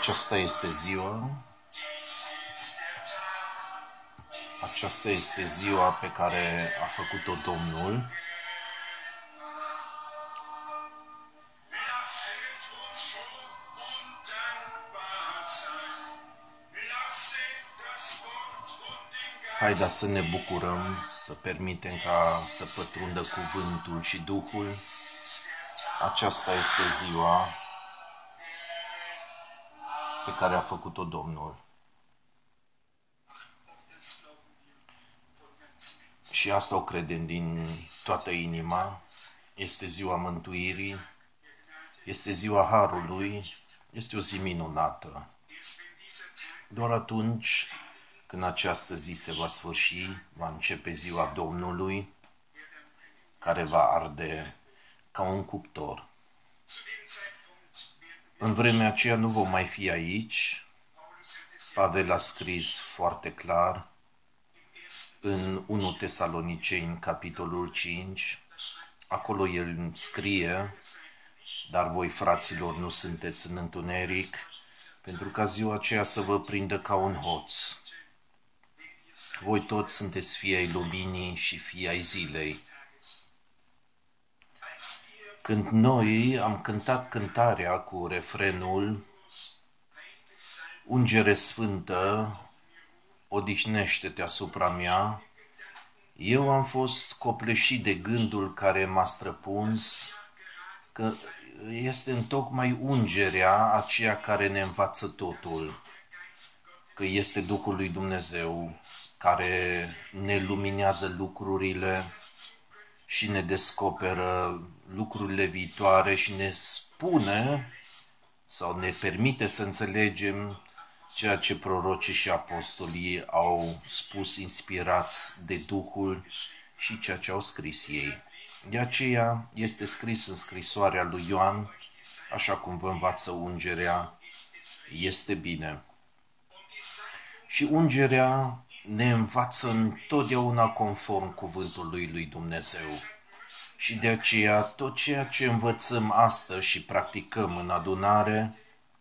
Aceasta este ziua. Aceasta este ziua pe care a făcut-o Domnul. Haideți să ne bucurăm, să permitem ca să pătrundă cuvântul și Duhul. Aceasta este ziua pe care a făcut-o Domnul. Și asta o credem din toată inima. Este ziua mântuirii, este ziua Harului, este o zi minunată. Doar atunci când această zi se va sfârși, va începe ziua Domnului, care va arde ca un cuptor. În vremea aceea nu vom mai fi aici. Pavel a scris foarte clar în 1 Tesaloniceni, capitolul 5. Acolo el scrie: dar voi, fraților, nu sunteți în întuneric, pentru ca ziua aceea să vă prindă ca un hoț. Voi toți sunteți fii ai luminii și fii ai zilei. Când noi am cântat cântarea cu refrenul Ungere Sfântă, odihnește-te asupra mea, eu am fost copleșit de gândul care m-a străpuns, că este întocmai ungerea aceea care ne învață totul, că este Duhul lui Dumnezeu care ne luminează lucrurile și ne descoperă lucrurile viitoare și ne spune sau ne permite să înțelegem ceea ce prorocii și apostolii au spus inspirați de Duhul și ceea ce au scris ei. De aceea este scris în scrisoarea lui Ioan, așa cum vă învață ungerea, este bine. Și ungerea ne învață întotdeauna conform cuvântului lui Dumnezeu. Și de aceea tot ceea ce învățăm astăzi și practicăm în adunare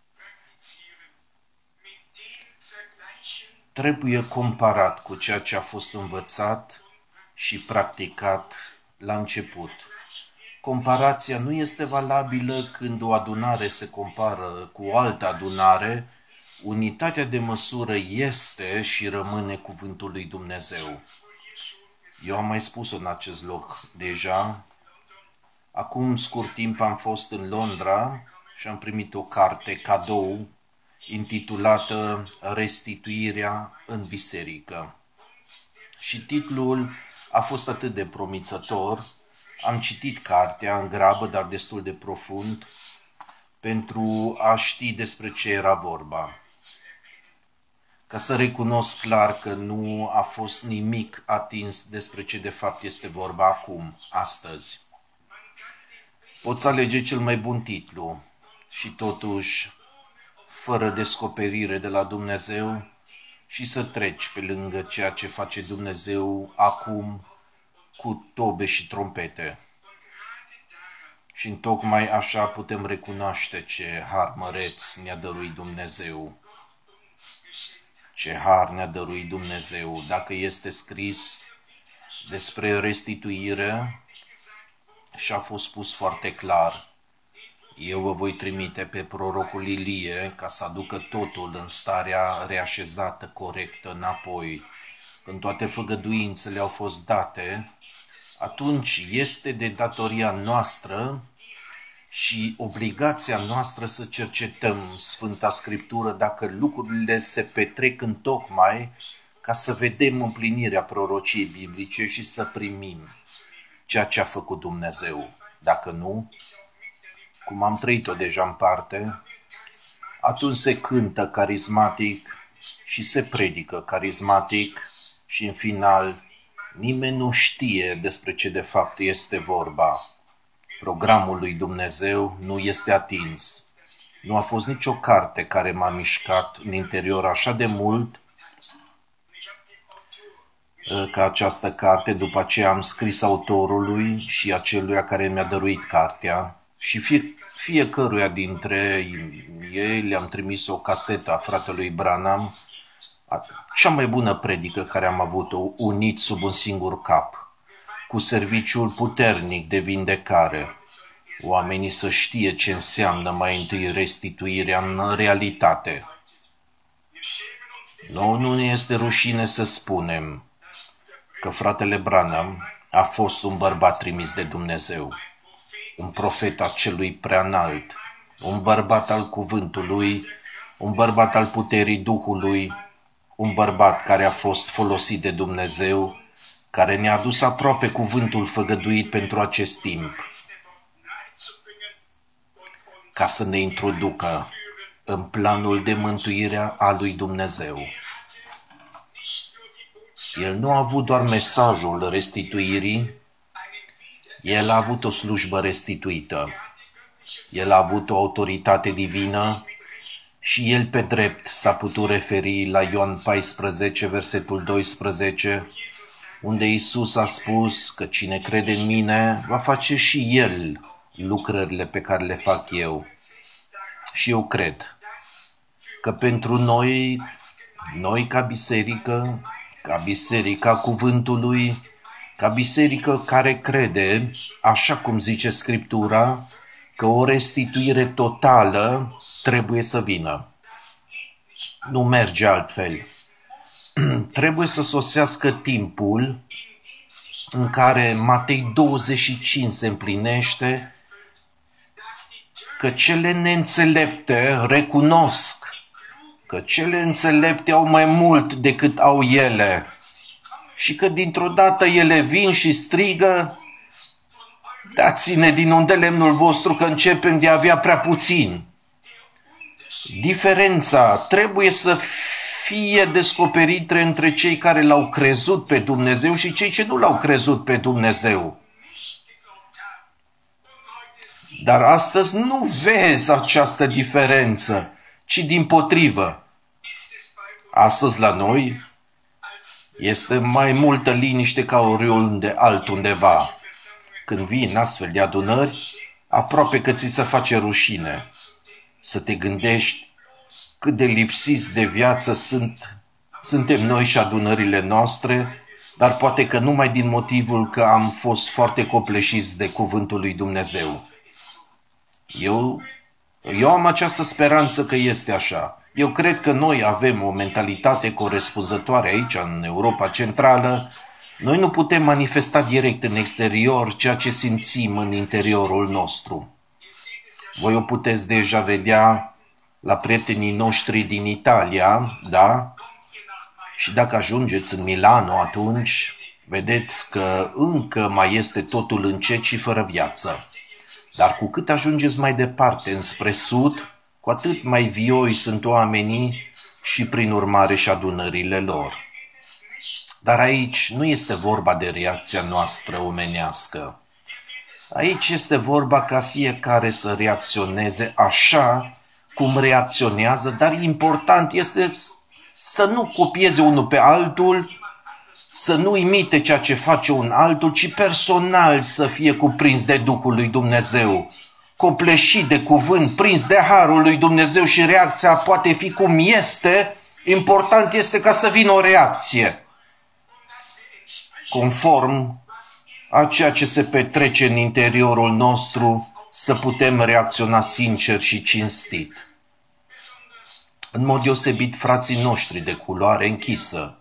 trebuie comparat cu ceea ce a fost învățat și practicat la început. Comparația nu este valabilă când o adunare se compară cu o altă adunare. Unitatea de măsură este și rămâne cuvântul lui Dumnezeu. Eu am mai spus-o în acest loc deja. Acum scurt timp am fost în Londra și am primit o carte cadou intitulată Restituirea în biserică. Și titlul a fost atât de promițător. Am citit cartea în grabă, dar destul de profund, pentru a ști despre ce era vorba. Ca să recunosc clar că nu a fost nimic atins despre ce de fapt este vorba acum, astăzi. Poți alege cel mai bun titlu și totuși, fără descoperire de la Dumnezeu, și să treci pe lângă ceea ce face Dumnezeu acum cu tobe și trompete. Și întocmai așa putem recunoaște ce har măreț ne-a dăruit Dumnezeu. Ce har ne-a dăruit Dumnezeu. Dacă este scris despre restituire și a fost spus foarte clar: eu vă voi trimite pe prorocul Ilie ca să aducă totul în starea reașezată, corectă, înapoi. Când toate făgăduințele au fost date, atunci este de datoria noastră și obligația noastră să cercetăm Sfânta Scriptură dacă lucrurile se petrec întocmai, ca să vedem împlinirea prorociei biblice și să primim ceea ce a făcut Dumnezeu. Dacă nu, cum am trăit-o deja în parte, atunci se cântă carismatic și se predică carismatic și în final nimeni nu știe despre ce de fapt este vorba. Programul lui Dumnezeu nu este atins. Nu a fost nicio carte care m-a mișcat în interior așa de mult ca această carte. După aceea am scris autorului și aceluia care mi-a dăruit cartea și fiecăruia dintre ei le-am trimis o casetă a fratelui Branham, cea mai bună predică care am avut-o, unit sub un singur cap, cu serviciul puternic de vindecare. Oamenii să știe ce înseamnă mai întâi restituirea în realitate. Nu ne este rușine să spunem că fratele Branham a fost un bărbat trimis de Dumnezeu, un profet al celui preanalt, un bărbat al cuvântului, un bărbat al puterii Duhului, un bărbat care a fost folosit de Dumnezeu, care ne-a dus aproape cuvântul făgăduit pentru acest timp, ca să ne introducă în planul de mântuire a lui Dumnezeu. El nu a avut doar mesajul restituirii, el a avut o slujbă restituită. El a avut o autoritate divină și el pe drept s-a putut referi la Ioan 14, versetul 12, unde Iisus a spus că cine crede în mine va face și el lucrările pe care le fac eu. Și eu cred că pentru noi ca biserică, ca biserica cuvântului, ca biserică care crede, așa cum zice Scriptura, că o restituire totală trebuie să vină. Nu merge altfel. Trebuie să sosească timpul în care Matei 25 se împlinește, că cele neînțelepte recunosc că cele înțelepte au mai mult decât au ele și că dintr-o dată ele vin și strigă: dați-ne din unde lemnul vostru că începem de a avea prea puțin. Diferența trebuie să fie descoperită între cei care l-au crezut pe Dumnezeu și cei ce nu l-au crezut pe Dumnezeu. Dar astăzi nu vezi această diferență, ci dimpotrivă. Astăzi la noi este mai multă liniște ca oriunde altundeva. Când vii în astfel de adunări, aproape că ți se face rușine să te gândești cât de lipsiți de viață suntem noi și adunările noastre, dar poate că numai din motivul că am fost foarte copleșiți de cuvântul lui Dumnezeu. Eu am această speranță că este așa. Eu cred că noi avem o mentalitate corespunzătoare aici, în Europa Centrală. Noi nu putem manifesta direct în exterior ceea ce simțim în interiorul nostru. Voi o puteți deja vedea la prietenii noștri din Italia, da? Și dacă ajungeți în Milano, atunci vedeți că încă mai este totul încet și fără viață. Dar cu cât ajungeți mai departe, înspre sud, cu atât mai vioi sunt oamenii și prin urmare și adunările lor. Dar aici nu este vorba de reacția noastră omenească. Aici este vorba ca fiecare să reacționeze așa cum reacționează, dar important este să nu copieze unul pe altul, să nu imite ceea ce face un altul, ci personal să fie cuprins de Duhul lui Dumnezeu, copleșit de cuvânt, prins de harul lui Dumnezeu și reacția poate fi cum este, important este ca să vină o reacție conform a ceea ce se petrece în interiorul nostru, să putem reacționa sincer și cinstit. În mod deosebit frații noștri de culoare închisă.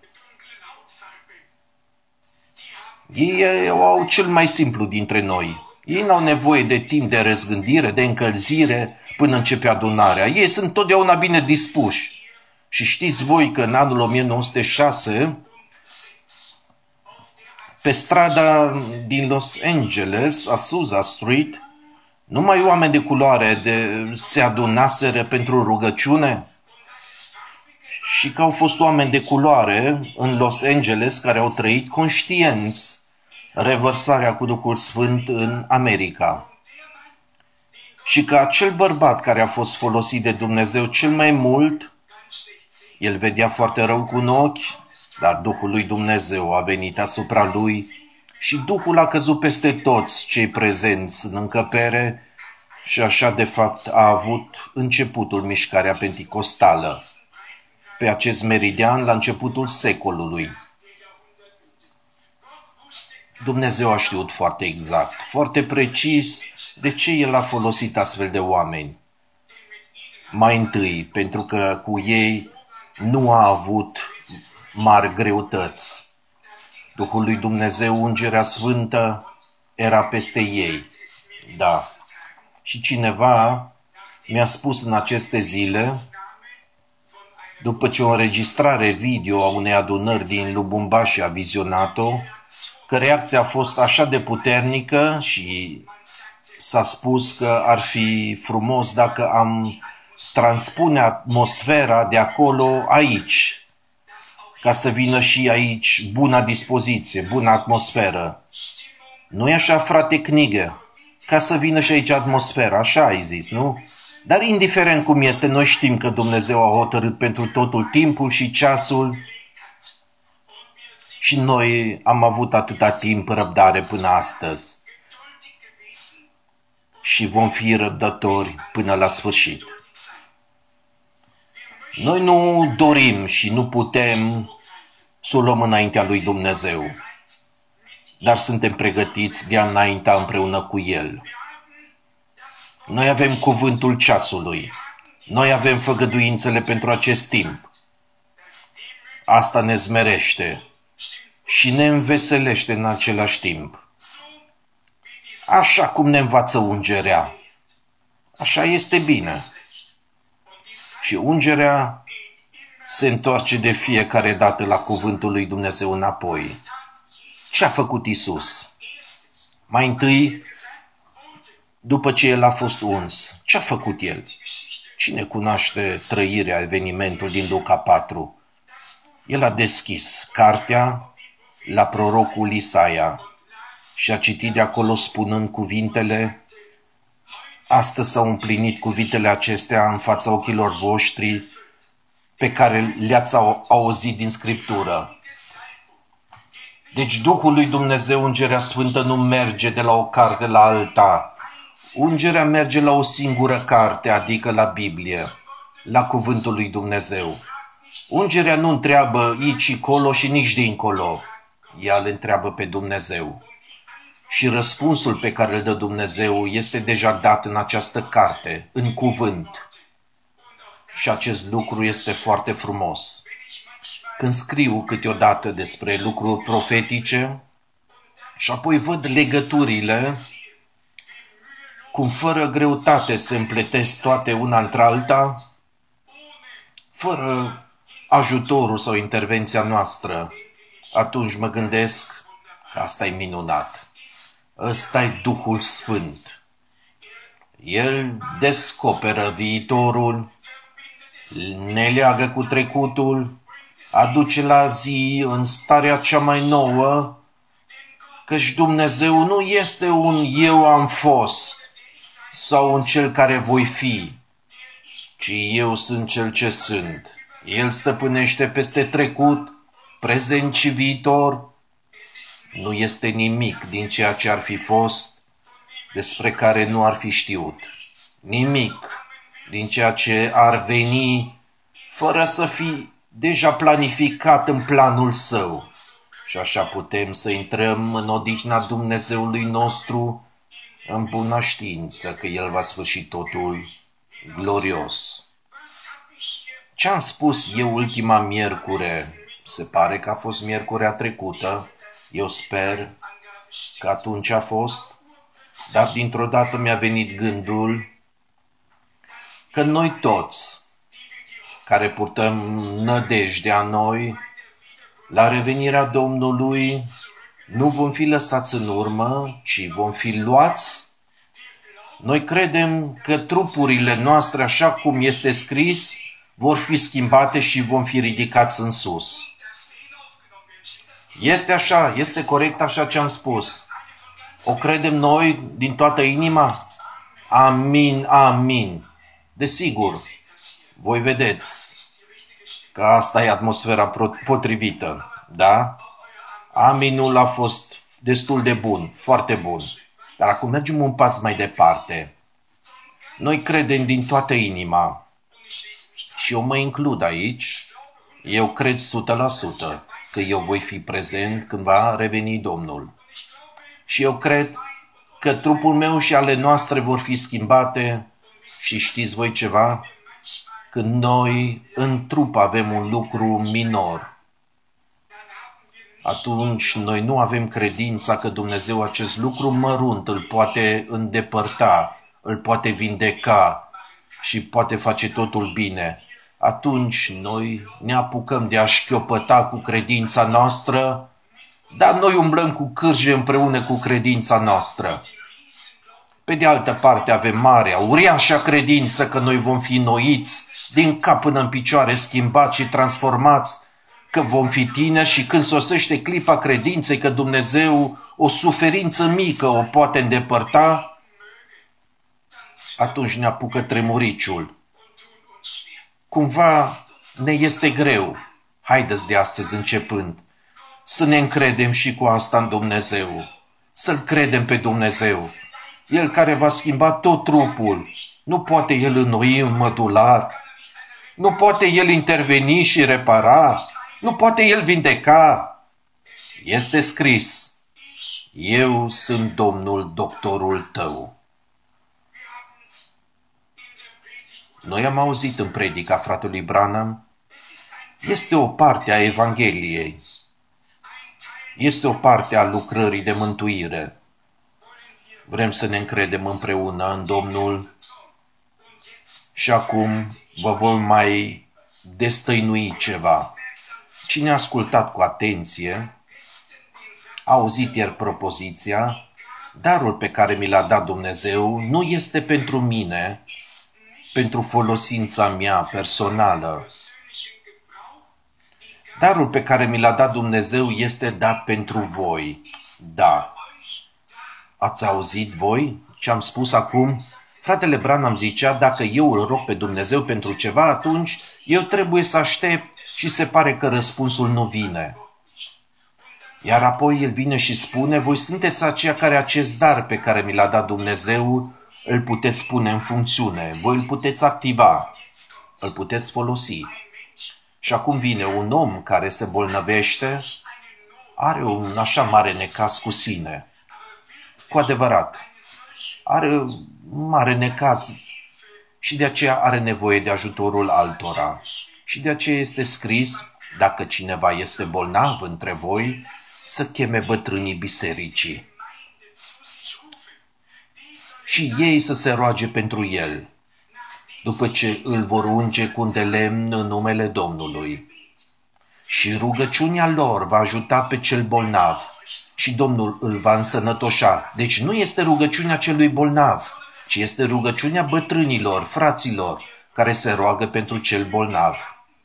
Ei au cel mai simplu dintre noi. Ei n-au nevoie de timp de răzgândire, de încălzire până începe adunarea. Ei sunt totdeauna bine dispuși. Și știți voi că în anul 1906, pe strada din Los Angeles, Azusa Street, numai oameni de culoare se adunaseră pentru rugăciune? Și că au fost oameni de culoare în Los Angeles care au trăit conștienți revărsarea cu Duhul Sfânt în America. Și că acel bărbat care a fost folosit de Dumnezeu cel mai mult, el vedea foarte rău cu un ochi, dar Duhul lui Dumnezeu a venit asupra lui și Duhul a căzut peste toți cei prezenți în încăpere Și așa, de fapt, a avut începutul mișcarea penticostală, pe acest meridian la începutul secolului. Dumnezeu a știut foarte exact, foarte precis de ce El a folosit astfel de oameni. Mai întâi, pentru că cu ei nu a avut mari greutăți. Duhul lui Dumnezeu, Ungerea Sfântă, era peste ei. Da. Și cineva mi-a spus în aceste zile, după ce o înregistrare video a unei adunări din Lubumbashi a vizionat-o, că reacția a fost așa de puternică și s-a spus că ar fi frumos dacă am transpune atmosfera de acolo aici, ca să vină și aici buna dispoziție, bună atmosferă. Nu-i așa, frate Knigă? Ca să vină și aici atmosfera, așa ai zis, nu? Dar indiferent cum este, noi știm că Dumnezeu a hotărât pentru totul timpul și ceasul și noi am avut atâta timp răbdare până astăzi și vom fi răbdători până la sfârșit. Noi nu dorim și nu putem să o luăm înaintea lui Dumnezeu, dar suntem pregătiți de a înainta împreună cu El. Noi avem cuvântul ceasului. Noi avem făgăduințele pentru acest timp. Asta ne zmerește și ne înveselește în același timp. Așa cum ne învață ungerea, așa este bine. Și ungerea se întoarce de fiecare dată la cuvântul lui Dumnezeu înapoi. Ce a făcut Iisus? Mai întâi, după ce El a fost uns, ce a făcut El? Cine cunoaște trăirea, evenimentul din Luca 4? El a deschis cartea la prorocul Isaia și a citit de acolo spunând cuvintele: astăzi s-au împlinit cuvintele acestea în fața ochilor voștri pe care le-ați auzit din Scriptură. Deci Duhul lui Dumnezeu, Ungerea Sfântă, nu merge de la o carte la alta. Ungerea merge la o singură carte, adică la Biblie, la cuvântul lui Dumnezeu. Ungerea nu întreabă aici, colo și nici dincolo. Ea îl întreabă pe Dumnezeu. Și răspunsul pe care îl dă Dumnezeu este deja dat în această carte, în cuvânt. Și acest lucru este foarte frumos. Când scriu câteodată despre lucruri profetice și apoi văd legăturile, cum fără greutate se împletesc toate una între alta, fără ajutorul sau intervenția noastră, atunci mă gândesc că asta e minunat. Ăsta e Duhul Sfânt. El descoperă viitorul, ne leagă cu trecutul, aduce la zi în starea cea mai nouă, căci Dumnezeu nu este un eu am fost sau un cel care voi fi, ci eu sunt cel ce sunt. El stăpânește peste trecut, prezent și viitor. Nu este nimic din ceea ce ar fi fost despre care nu ar fi știut. Nimic din ceea ce ar veni fără să fi deja planificat în planul său. Și așa putem să intrăm în odihna Dumnezeului nostru în bună știință că El va sfârși totul glorios. Ce am spus eu ultima miercure? Se pare că a fost miercurea trecută. Eu sper că atunci a fost. Dar dintr-o dată mi-a venit gândul că noi toți care purtăm nădejdea noi la revenirea Domnului nu vom fi lăsați în urmă, ci vom fi luați. Noi credem că trupurile noastre, așa cum este scris, vor fi schimbate și vom fi ridicați în sus. Este așa, este corect așa ce am spus. O credem noi din toată inima? Amin, amin. Desigur, voi vedeți că asta e atmosfera potrivită, da? Aminul a fost destul de bun, foarte bun. Dar acum mergem un pas mai departe. Noi credem din toată inima și eu mă includ aici. Eu cred 100% că eu voi fi prezent când va reveni Domnul. Și eu cred că trupul meu și ale noastre vor fi schimbate și știți voi ceva? Când noi în trup avem un lucru minor, atunci noi nu avem credința că Dumnezeu acest lucru mărunt îl poate îndepărta, îl poate vindeca și poate face totul bine. Atunci noi ne apucăm de a șchiopăta cu credința noastră, dar noi umblăm cu cârje împreună cu credința noastră. Pe de altă parte avem marea, uriașa credință că noi vom fi înnoiți din cap până în picioare, schimbați și transformați, că vom fi tineri și când sosește clipa credinței că Dumnezeu o suferință mică o poate îndepărta, atunci ne apucă tremuriciul. Cumva ne este greu. Haideți de astăzi începând să ne încredem și cu asta în Dumnezeu. Să-L credem pe Dumnezeu. El care va schimba tot trupul. Nu poate El înnoi un mădular. Nu poate El interveni și repara. Nu poate El vindeca. Este scris: eu sunt Domnul, doctorul tău. Noi am auzit în predica fratelui Branham, este o parte a Evangheliei. Este o parte a lucrării de mântuire. Vrem să ne încredem împreună în Domnul și acum vă voi mai destăinui ceva. Cine a ascultat cu atenție, a auzit ieri propoziția, darul pe care mi l-a dat Dumnezeu nu este pentru mine, pentru folosința mea personală. Darul pe care mi l-a dat Dumnezeu este dat pentru voi. Da. Ați auzit voi ce am spus acum? Fratele Branham zicea, dacă eu îl rog pe Dumnezeu pentru ceva, atunci eu trebuie să aștept și se pare că răspunsul nu vine. Iar apoi el vine și spune, voi sunteți aceia care acest dar pe care mi l-a dat Dumnezeu îl puteți pune în funcțiune, voi îl puteți activa, îl puteți folosi. Și acum vine un om care se bolnăvește, are un așa mare necaz cu sine. Cu adevărat, are un mare necaz și de aceea are nevoie de ajutorul altora. Și de aceea este scris, dacă cineva este bolnav între voi, să cheme bătrânii bisericii. Și ei să se roage pentru el, după ce îl vor unge cu un de lemn în numele Domnului. Și rugăciunea lor va ajuta pe cel bolnav și Domnul îl va însănătoșa. Deci nu este rugăciunea celui bolnav, ci este rugăciunea bătrânilor, fraților, care se roagă pentru cel bolnav.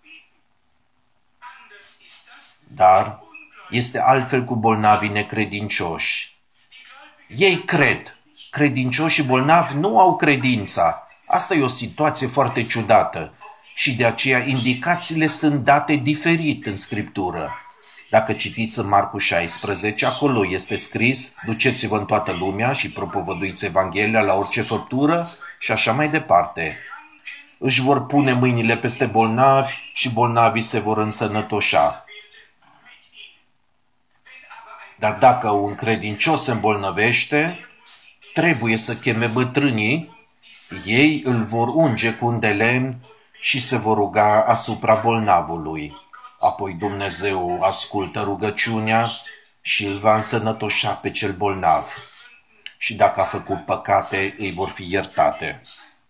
Dar este altfel cu bolnavii necredincioși. Ei cred. Credincioși și bolnavi nu au credința. Asta e o situație foarte ciudată și de aceea indicațiile sunt date diferit în Scriptură. Dacă citiți în Marcu 16, acolo este scris, duceți-vă în toată lumea și propovăduiți Evanghelia la orice făptură și așa mai departe. Își vor pune mâinile peste bolnavi și bolnavii se vor însănătoșa. Dar dacă un credincios se îmbolnăvește, trebuie să cheme bătrânii, ei îl vor unge cu un de lemn și se vor ruga asupra bolnavului. Apoi Dumnezeu ascultă rugăciunea și îl va însănătoșa pe cel bolnav. Și dacă a făcut păcate, îi vor fi iertate.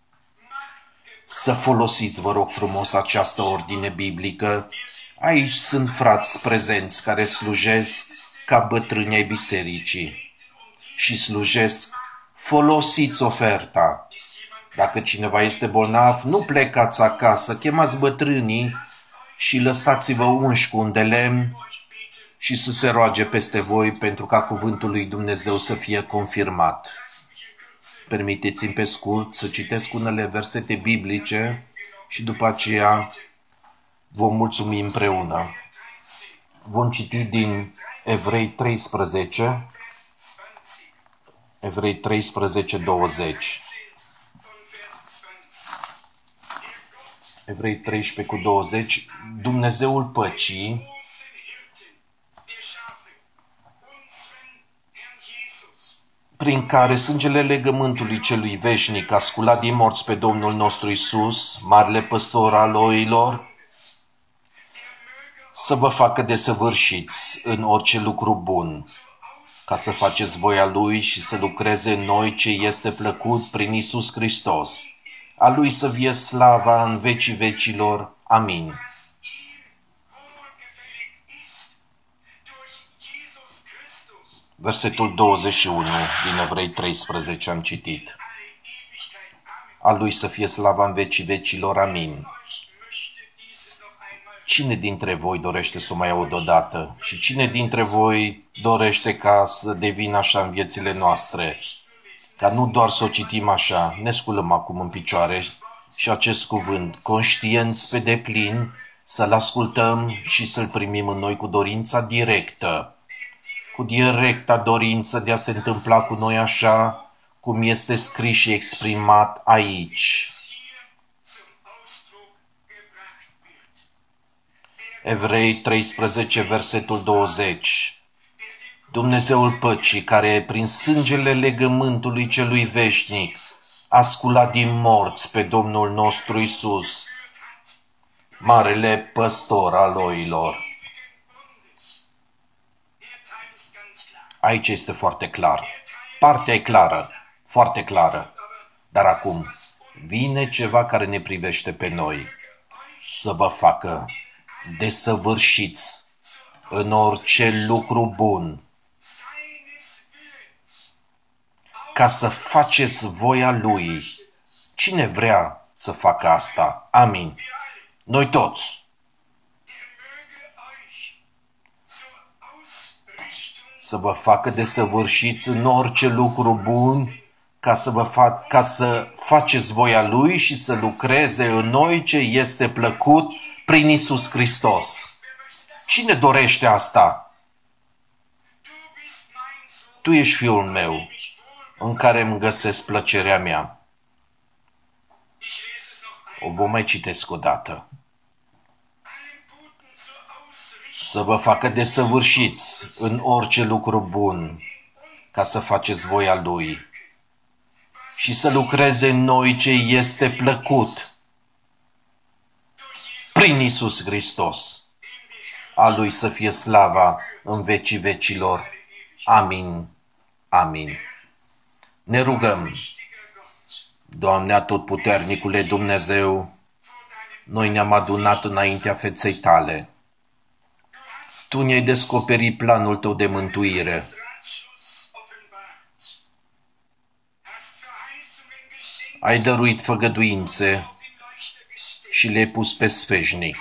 Să folosiți, vă rog frumos, această ordine biblică. Aici sunt frați prezenți care slujesc ca bătrâni ai bisericii și slujesc. Folosiți oferta. Dacă cineva este bolnav, nu plecați acasă, chemați bătrânii și lăsați-vă unși cu un de lemn și să se roage peste voi pentru ca cuvântul lui Dumnezeu să fie confirmat. Permiteți-mi pe scurt să citesc unele versete biblice și după aceea vom mulțumi împreună. Vom citi din Evrei 13, 20. Evrei 13:20, Dumnezeul păcii prin care sângele legământului celui veșnic a sculat din morți pe Domnul nostru Iisus, marele păstor al oilor, să vă facă desăvârșiți în orice lucru bun, ca să faceți voia Lui și să lucreze în noi ce este plăcut prin Iisus Hristos. A Lui să fie slava în vecii vecilor. Amin. Versetul 21 din Evrei 13 am citit. A Lui să fie slava în vecii vecilor. Amin. Cine dintre voi dorește să o mai aud odată? Și cine dintre voi dorește ca să devină așa în viețile noastre? Ca nu doar să o citim așa, ne sculăm acum în picioare și acest cuvânt, conștienți pe deplin, să-l ascultăm și să-l primim în noi cu dorința directă. Cu directa dorință de a se întâmpla cu noi așa cum este scris și exprimat aici. Evrei 13, versetul 20. Dumnezeul păcii, care prin sângele legământului celui veșnic a sculat din morți pe Domnul nostru Iisus, marele păstor al oilor. Aici este foarte clar. Partea e clară, foarte clară. Dar acum vine ceva care ne privește pe noi. Să vă facă desăvârșiți în orice lucru bun, ca să faceți voia Lui. Cine vrea să facă asta? Amin. Noi toți. Să vă facă desăvârșiți în orice lucru bun, ca să faceți voia Lui și să lucreze în noi ce este plăcut prin Iisus Hristos. Cine dorește asta? Tu ești Fiul meu, în care îmi găsesc plăcerea mea. O vom mai citesc o dată. Să vă facă desăvârșiți în orice lucru bun, ca să faceți voia Lui și să lucreze în noi ce este plăcut prin Iisus Hristos. A Lui să fie slava în vecii vecilor. Amin. Amin. Ne rugăm. Doamne Atotputernicule Dumnezeu, noi ne-am adunat înaintea feței Tale. Tu ne-ai descoperit planul Tău de mântuire. Ai dăruit făgăduințe și le-ai pus pe sfeșnic.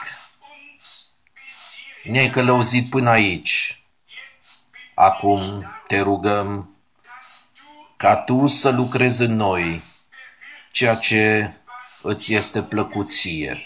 Ne-ai călăuzit până aici. Acum Te rugăm ca Tu să lucrezi în noi ceea ce Îți este plăcut Ție.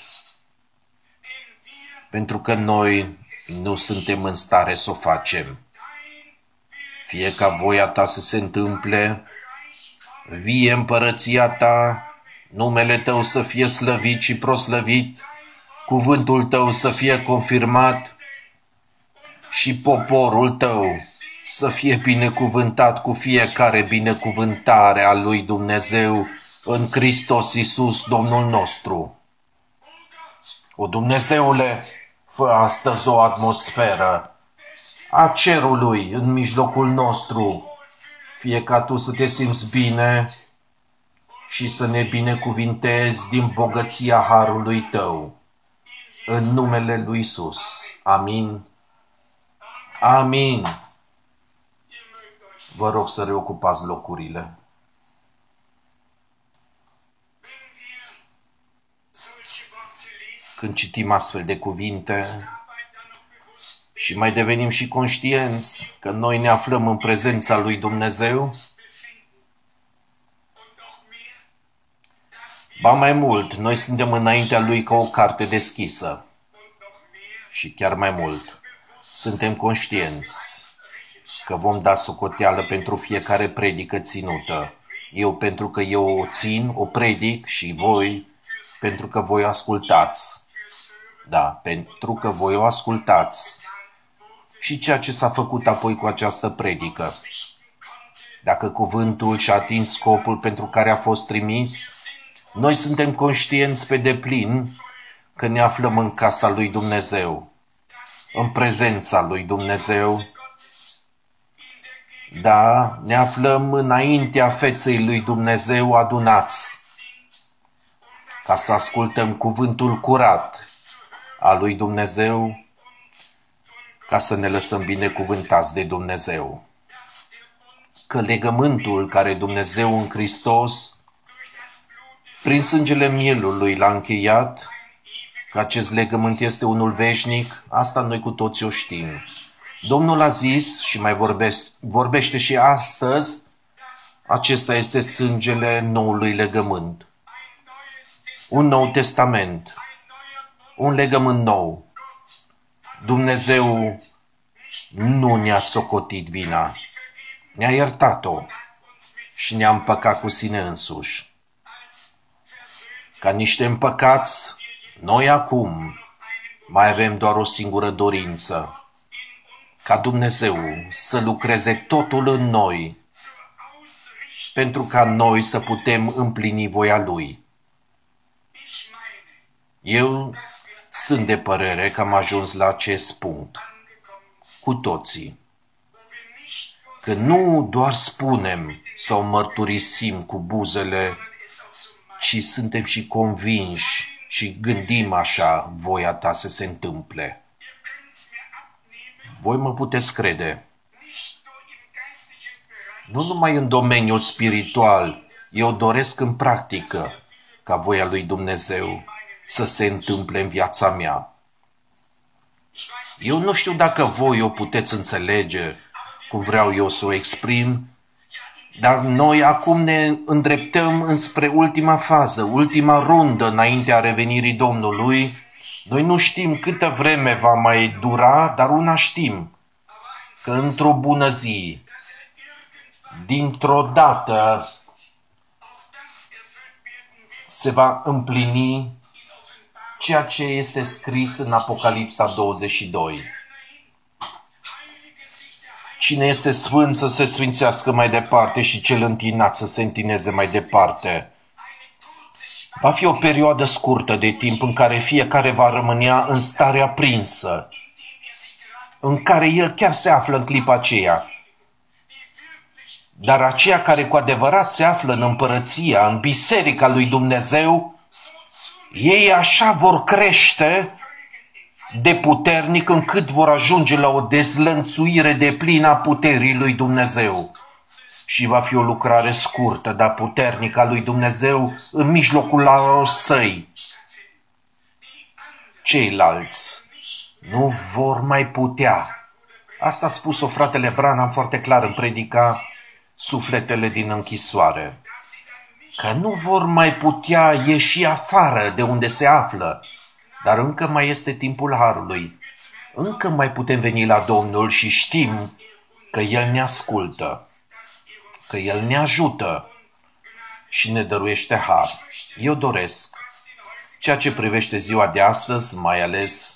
Pentru că noi nu suntem în stare să o facem. Fie ca voia Ta să se întâmple, vie împărăția Ta, numele Tău să fie slăvit și proslăvit, cuvântul Tău să fie confirmat și poporul Tău să fie binecuvântat cu fiecare binecuvântare a lui Dumnezeu în Hristos Iisus, Domnul nostru. O Dumnezeule, fă astăzi o atmosferă a cerului în mijlocul nostru, fie ca Tu să te simți bine și să ne binecuvintezi din bogăția harului Tău. În numele lui Iisus. Amin. Amin. Vă rog să reocupați locurile. Când citim astfel de cuvinte și mai devenim și conștienți că noi ne aflăm în prezența lui Dumnezeu, ba mai mult, noi suntem înaintea Lui ca o carte deschisă. Și chiar mai mult, suntem conștienți că vom da socoteală pentru fiecare predică ținută. Eu pentru că eu o țin, o predic și voi pentru că voi o ascultați. Da, pentru că voi o ascultați. Și ceea ce s-a făcut apoi cu această predică. Dacă cuvântul și-a atins scopul pentru care a fost trimis, noi suntem conștienți pe deplin că ne aflăm în casa lui Dumnezeu, în prezența lui Dumnezeu. Da, ne aflăm înaintea feței lui Dumnezeu adunați, ca să ascultăm cuvântul curat al lui Dumnezeu, ca să ne lăsăm binecuvântați de Dumnezeu. Că legământul care Dumnezeu în Hristos, prin sângele mielului l-a încheiat, că acest legământ este unul veșnic, asta noi cu toții o știm. Domnul a zis și mai vorbește și astăzi, acesta este sângele noului legământ. Un nou testament, un legământ nou. Dumnezeu nu ne-a socotit vina, ne-a iertat-o și ne-a împăcat cu sine însuși. Ca niște împăcați, noi acum mai avem doar o singură dorință, ca Dumnezeu să lucreze totul în noi, pentru ca noi să putem împlini voia Lui. Eu sunt de părere că am ajuns la acest punct, cu toții, că nu doar spunem sau mărturisim cu buzele, ci suntem și convinși și gândim așa, voia ta să se întâmple. Voi mă puteți crede. Nu numai în domeniul spiritual, eu doresc în practică ca voia lui Dumnezeu să se întâmple în viața mea. Eu nu știu dacă voi o puteți înțelege cum vreau eu să o exprim, dar noi acum ne îndreptăm înspre ultima fază, ultima rundă înaintea revenirii Domnului. Noi nu știm câtă vreme va mai dura, dar una știm, că într-o bună zi, dintr-o dată, se va împlini ceea ce este scris în Apocalipsa 22. Cine este sfânt să se sfințească mai departe și cel întinat să se întineze mai departe. Va fi o perioadă scurtă de timp în care fiecare va rămânea în stare aprinsă, în care el chiar se află în clipa aceea. Dar aceia care cu adevărat se află în împărăția, în biserica lui Dumnezeu, ei așa vor crește de puternic încât vor ajunge la o dezlănțuire deplină a puterii lui Dumnezeu. Și va fi o lucrare scurtă, dar puternică a lui Dumnezeu în mijlocul lor săi. Ceilalți nu vor mai putea. Asta a spus-o fratele Branham foarte clar în predica Sufletele din închisoare. Că nu vor mai putea ieși afară de unde se află. Dar încă mai este timpul harului. Încă mai putem veni la Domnul și știm că El ne ascultă, că El ne ajută și ne dăruiește har. Eu doresc ceea ce privește ziua de astăzi, mai ales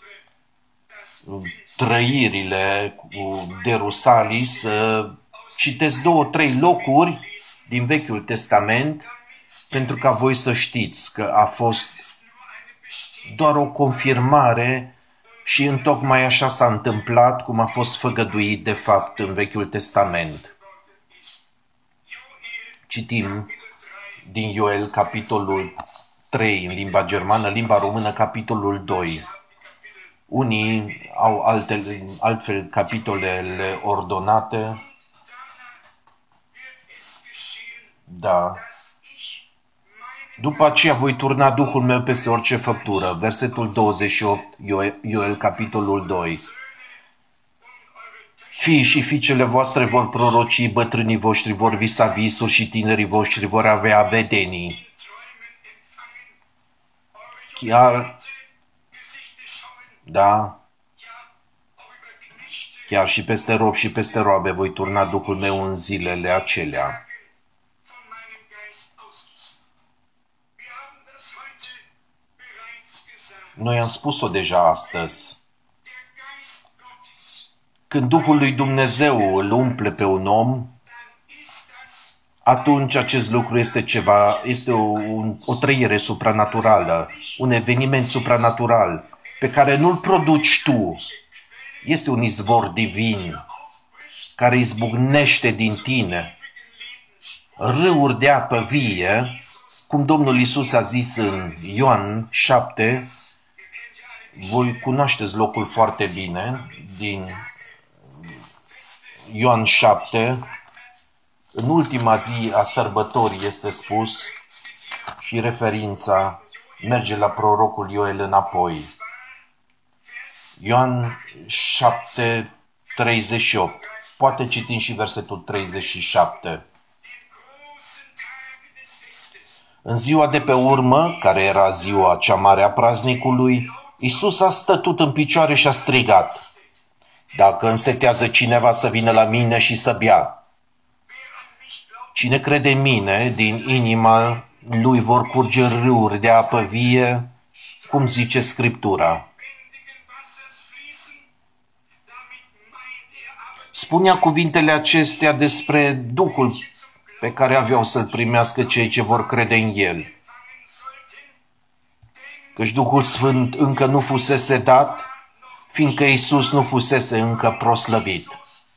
trăirile de Rusalii, să citesc 2-3 locuri din Vechiul Testament, pentru ca voi să știți că a fost doar o confirmare și întocmai așa s-a întâmplat cum a fost făgăduit de fapt în Vechiul Testament. Citim din Ioel capitolul 3 în limba germană, limba română capitolul 2. Unii au altfel capitolele ordonate. Da. După aceea voi turna Duhul meu peste orice făptură. Versetul 28, Ioel, capitolul 2. Fiii și fiicele voastre vor proroci, bătrânii voștri vor visa visuri și tinerii voștri vor avea vedenii. Chiar, da, chiar și peste robi și peste roabe voi turna Duhul meu în zilele acelea. Noi am spus-o deja astăzi. Când Duhul lui Dumnezeu îl umple pe un om, atunci acest lucru este o trăire supranaturală, un eveniment supranatural pe care nu-l produci tu. Este un izvor divin care izbucnește din tine râuri de apă vie, cum Domnul Iisus a zis în Ioan 7, voi cunoașteți locul foarte bine, din Ioan 7, în ultima zi a sărbătorii este spus și referința merge la prorocul Ioel înapoi. Ioan 7, 38. Poate citim și versetul 37. În ziua de pe urmă, care era ziua cea mare a praznicului, Iisus a stătut în picioare și a strigat: dacă însetează cineva să vină la mine și să bea. Cine crede în mine, din inima lui vor curge râuri de apă vie, cum zice Scriptura. Spunea cuvintele acestea despre Duhul pe care aveau să-l primească cei ce vor crede în el. Căci Duhul Sfânt încă nu fusese dat, fiindcă Iisus nu fusese încă proslăvit.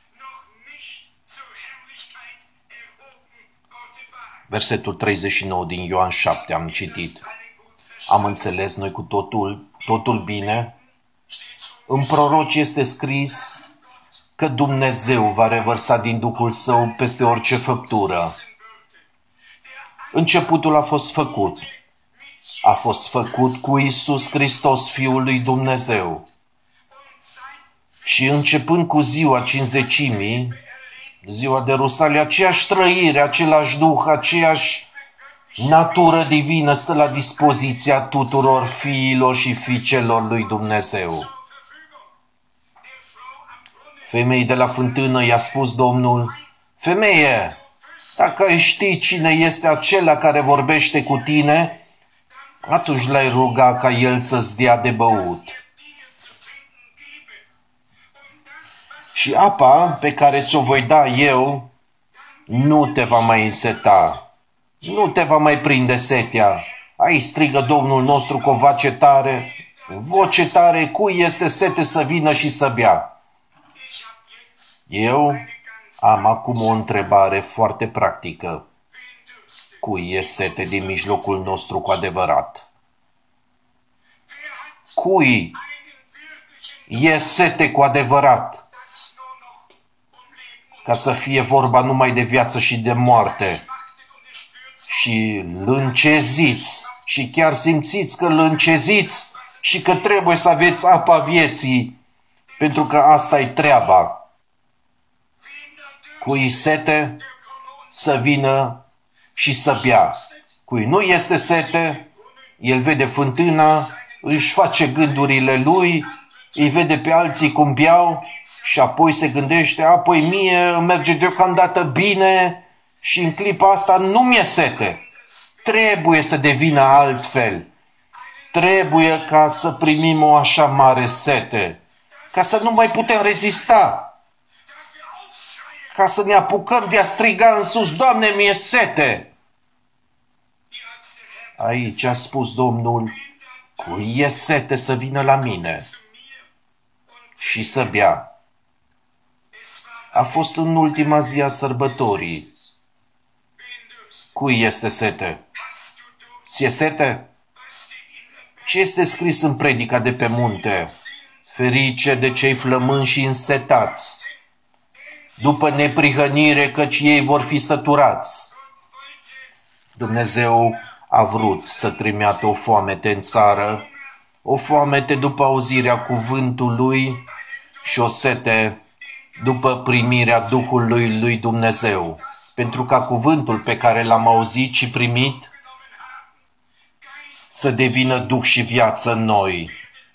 Versetul 39 din Ioan 7 am citit. Am înțeles noi cu totul bine? În proroci este scris că Dumnezeu va revărsa din Duhul Său peste orice făptură. Începutul a fost făcut. A fost făcut cu Iisus Hristos, Fiul lui Dumnezeu. Și începând cu ziua Cincizecimii, ziua de Rusalii, aceeași trăire, același Duh, aceeași natură divină stă la dispoziția tuturor fiilor și fiicelor lui Dumnezeu. Femeii de la fântână i-a spus Domnul: femeie, dacă ai ști cine este acela care vorbește cu tine, atunci l-ai ruga ca el să-ți dea de băut. Și apa pe care ți-o voi da eu nu te va mai înseta, nu te va mai prinde setea. Aici strigă Domnul nostru cu o voce tare, cui este sete să vină și să bea. Eu am acum o întrebare foarte practică. Cui e sete din mijlocul nostru cu adevărat? Cui e sete cu adevărat? Ca să fie vorba numai de viață și de moarte. Și lânceziți, și chiar simțiți că lânceziți și că trebuie să aveți apa vieții, pentru că asta e treaba. Cui sete, să vină și să bea. Cui nu este sete, el vede fântâna, își face gândurile lui, îi vede pe alții cum beau și apoi se gândește: apoi mie îmi merge deocamdată bine și în clipa asta nu mi-e sete. Trebuie să devină altfel. Trebuie ca să primim o așa mare sete, ca să nu mai putem rezista. Ca să ne apucăm de a striga în sus: Doamne, mi-e sete! Aici a spus Domnul: cui e sete să vină la mine și să bea. A fost în ultima zi a sărbătorii. Cui este sete? Ți-e sete? Ce este scris în predica de pe munte? Ferice de cei flămânzi și însetați după neprihănire, căci ei vor fi săturați. Dumnezeu a vrut să trimită o foamete în țară, o foamete după auzirea cuvântului și o sete după primirea Duhului lui Dumnezeu, pentru ca cuvântul pe care l-am auzit și primit să devină Duh și viață în noi.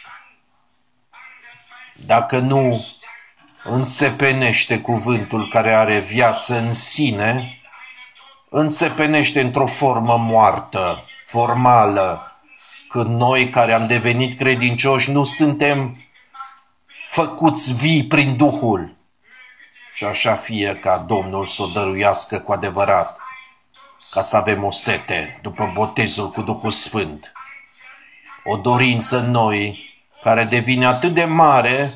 Dacă nu înțepenește cuvântul care are viață în sine, înțepenește într-o formă moartă, formală, că noi care am devenit credincioși nu suntem făcuți vii prin Duhul. Și așa fie ca Domnul să o dăruiască cu adevărat, ca să avem o sete după botezul cu Duhul Sfânt. O dorință în noi care devine atât de mare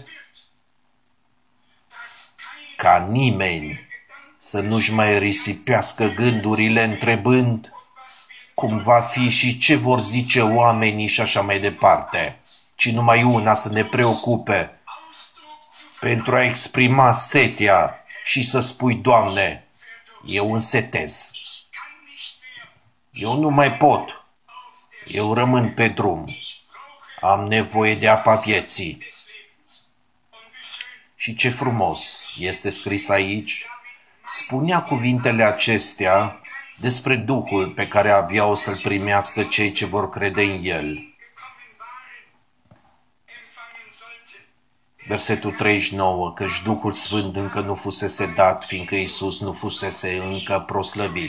ca nimeni să nu-și mai risipească gândurile întrebând cum va fi și ce vor zice oamenii și așa mai departe, ci numai una să ne preocupe pentru a exprima setea și să spui, Doamne, eu însetez. Eu nu mai pot. Eu rămân pe drum. Am nevoie de apa vieții. Și ce frumos este scris aici. Spunea cuvintele acestea despre Duhul pe care aveau să-l primească cei ce vor crede în El. Versetul 39, căci Duhul Sfânt încă nu fusese dat, fiindcă Iisus nu fusese încă proslăvit.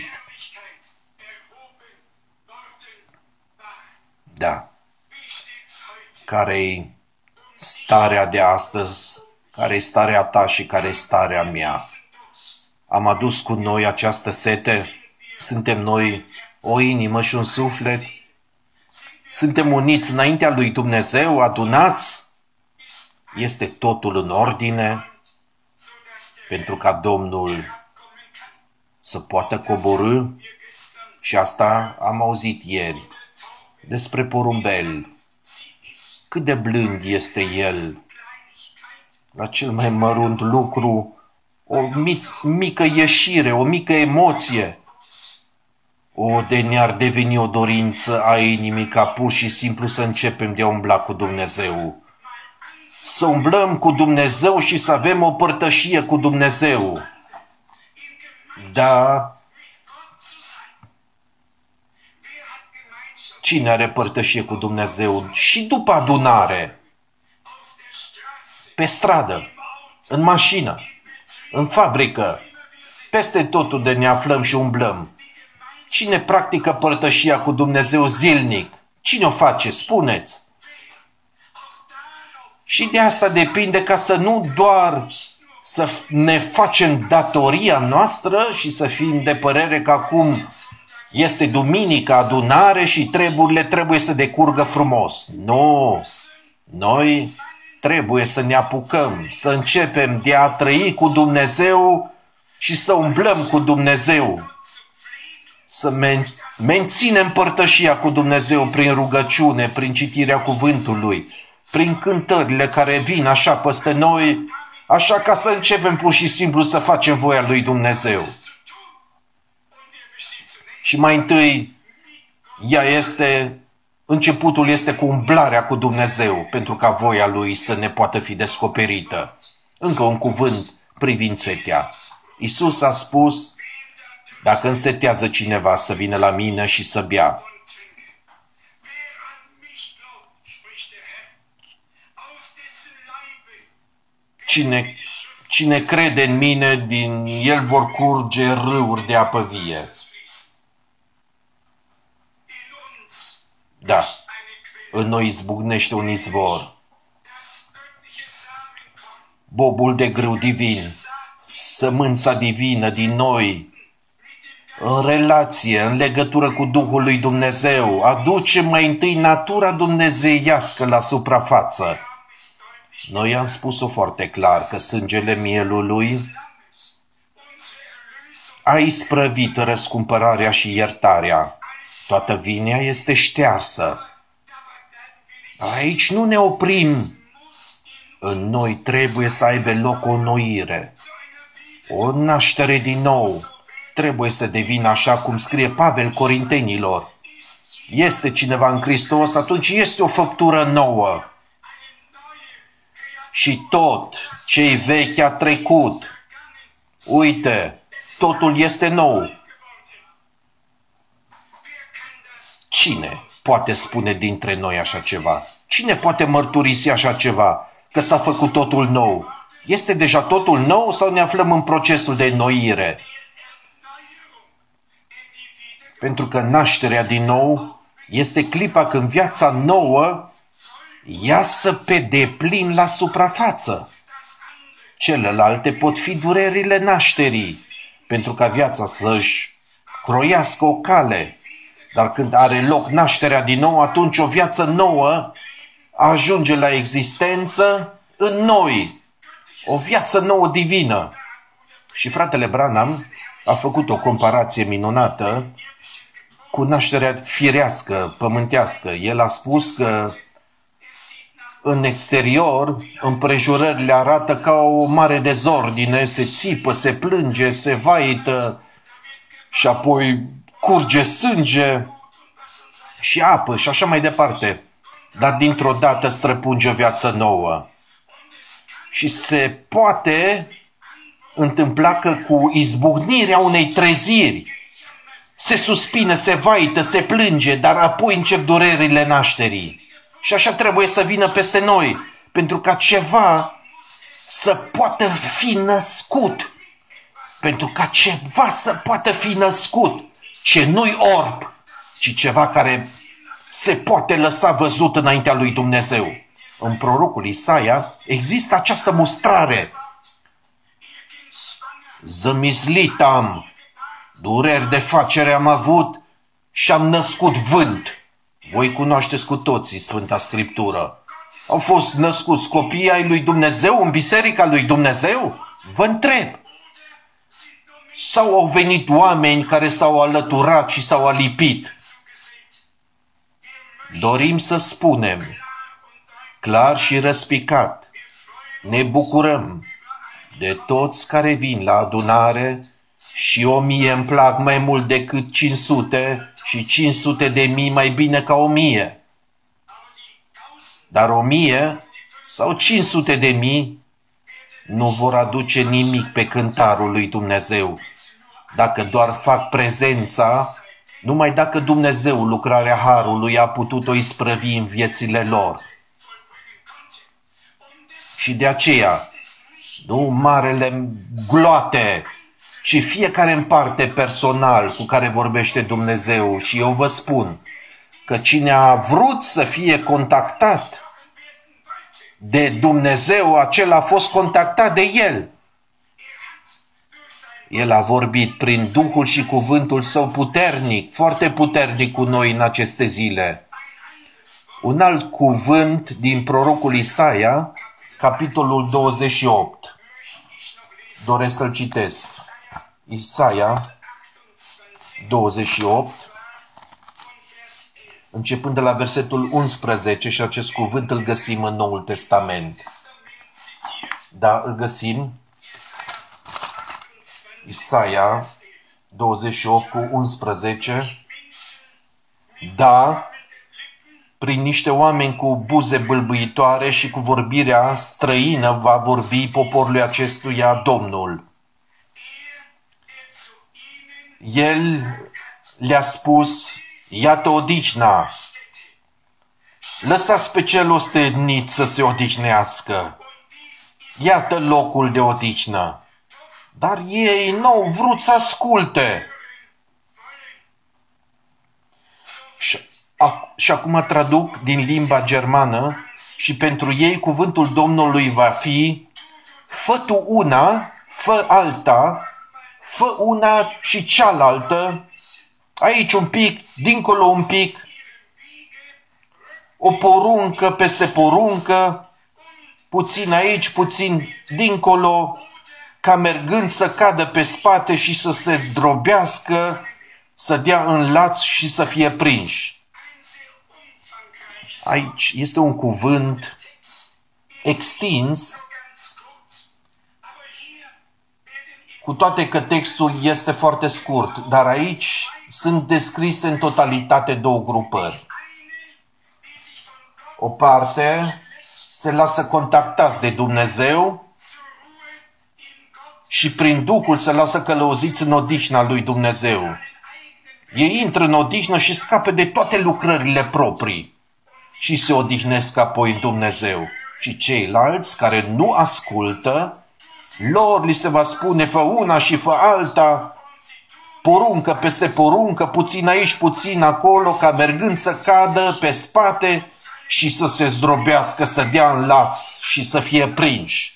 Da. Care-i starea de astăzi? Care-i starea ta și care-i starea mea? Am adus cu noi această sete? Suntem noi o inimă și un suflet? Suntem uniți înaintea lui Dumnezeu, adunați? Este totul în ordine pentru ca Domnul să poată coborî? Și asta am auzit ieri despre porumbel. Cât de blând este el la cel mai mărunt lucru, o mică ieșire, o mică emoție. O, de ne-ar deveni o dorință a inimii ca pur și simplu să începem de a umbla cu Dumnezeu. Să umblăm cu Dumnezeu și să avem o părtășie cu Dumnezeu. Da. Cine are părtășie cu Dumnezeu? Și după adunare. Pe stradă, în mașină, în fabrică, peste tot unde ne aflăm și umblăm. Cine practică părtășia cu Dumnezeu zilnic? Cine o face? Spuneți! Și de asta depinde ca să nu doar să ne facem datoria noastră și să fim de părere că acum este duminică adunare și treburile trebuie să decurgă frumos. Nu! Noi trebuie să ne apucăm, să începem de a trăi cu Dumnezeu și să umblăm cu Dumnezeu. Să menținem părtășia cu Dumnezeu prin rugăciune, prin citirea cuvântului, prin cântările care vin așa peste noi, așa ca să începem pur și simplu să facem voia lui Dumnezeu. Și mai întâi, începutul este cu umblarea cu Dumnezeu, pentru ca voia Lui să ne poată fi descoperită. Încă un cuvânt privind setea. Iisus a spus, dacă însetează cineva să vină la mine și să bea. Cine crede în mine, din el vor curge râuri de apă vie. Da, în noi izbucnește un izvor. Bobul de grâu divin, sămânța divină din noi, în relație, în legătură cu Duhul lui Dumnezeu, aduce mai întâi natura dumnezeiască la suprafață. Noi am spus-o foarte clar că sângele mielului a isprăvit răscumpărarea și iertarea. Toată vinea este ștearsă. Aici nu ne oprim. În noi trebuie să aibă loc o înnoire, o naștere din nou. Trebuie să devină așa cum scrie Pavel Corintenilor. Este cineva în Hristos, atunci este o făptură nouă. Și tot ce-i vechi a trecut. Uite, totul este nou. Cine poate spune dintre noi așa ceva? Cine poate mărturisi așa ceva? Că s-a făcut totul nou. Este deja totul nou sau ne aflăm în procesul de înnoire? Pentru că nașterea din nou Este clipa când viața nouă iasă pe deplin la suprafață. Celelalte pot fi durerile nașterii, pentru ca viața să-și croiască o cale. Dar când are loc nașterea din nou, atunci o viață nouă ajunge la existență în noi. O viață nouă divină. Și fratele Branham a făcut o comparație minunată cu nașterea firească, pământească. El a spus că în exterior, împrejurările arată ca o mare dezordine, se țipă, se plânge, se vaită și apoi curge sânge și apă și așa mai departe. Dar dintr-o dată străpunge o viață nouă. Și se poate întâmpla că cu izbucnirea unei treziri se suspină, se vaită, se plânge, dar apoi încep durerile nașterii. Și așa trebuie să vină peste noi, pentru ca ceva să poată fi născut. Pentru ca ceva să poată fi născut. Ce nu-i orb, ci ceva care se poate lăsa văzut înaintea lui Dumnezeu. În prorocul Isaia există această mustrare. Zămislit am, dureri de facere am avut și am născut vânt. Voi cunoașteți cu toții Sfânta Scriptură. Au fost născuți copii ai lui Dumnezeu în biserica lui Dumnezeu? Vă întreb. Sau au venit oameni care s-au alăturat și s-au alipit? Dorim să spunem, clar și răspicat, ne bucurăm de toți care vin la adunare și 1000 îmi plac mai mult decât 500 și 500 de mii mai bine ca 1000. Dar 1000 sau 500 de mii nu vor aduce nimic pe cântarul lui Dumnezeu. Dacă doar fac prezența, numai dacă Dumnezeu lucrarea Harului a putut-o isprăvi în viețile lor. Și de aceea, nu marele gloate, ci fiecare în parte personal cu care vorbește Dumnezeu. Și eu vă spun că cine a vrut să fie contactat de Dumnezeu, acela a fost contactat de El. El a vorbit prin Duhul și cuvântul Său puternic, foarte puternic cu noi în aceste zile. Un alt cuvânt din prorocul Isaia, capitolul 28. Doresc să-l citesc. Isaia 28, începând de la versetul 11, și acest cuvânt îl găsim în Noul Testament. Da, îl găsim. Isaia 28 cu 11. Da, prin niște oameni cu buze bâlbâitoare și cu vorbirea străină va vorbi poporului acestuia Domnul. El le-a spus, iată odihna, lăsați pe cel ostenit să se odihnească, iată locul de odihnă. Dar ei n-au vrut să asculte. Și acum traduc din limba germană și pentru ei cuvântul Domnului va fi: fă tu una, fă alta, fă una și cealaltă, aici un pic, dincolo un pic, o poruncă peste poruncă, puțin aici, puțin dincolo, ca mergând să cadă pe spate și să se zdrobească, să dea în laț și să fie prinși. Aici este un cuvânt extins, cu toate că textul este foarte scurt, dar aici sunt descrise în totalitate două grupări. O parte se lasă contactați de Dumnezeu și prin Duhul se lasă călăuziți în odihna lui Dumnezeu. Ei intră în odihnă și scapă de toate lucrările proprii și se odihnesc apoi în Dumnezeu. Și ceilalți care nu ascultă, lor li se va spune: fă una și fă alta, poruncă peste poruncă, puțin aici, puțin acolo, ca mergând să cadă pe spate și să se zdrobească, să dea în laț și să fie prinși.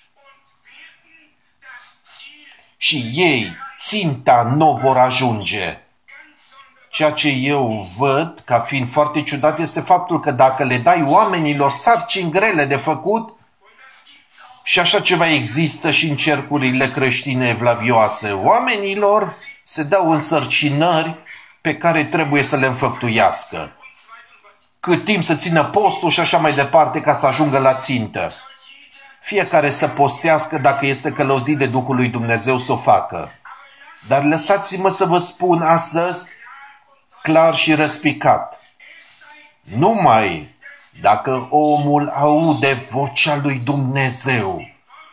Și ei, ținta, nu vor ajunge. Ceea ce eu văd ca fiind foarte ciudat este faptul că dacă le dai oamenilor sarcini grele de făcut, și așa ceva există și în cercurile creștine evlavioase, oamenilor se dau însărcinări pe care trebuie să le înfăptuiască. Cât timp să țină postul și așa mai departe ca să ajungă la țintă. Fiecare să postească dacă este călăuzit de Duhul lui Dumnezeu să o facă. Dar lăsați-mă să vă spun astăzi clar și răspicat. Numai dacă omul aude vocea lui Dumnezeu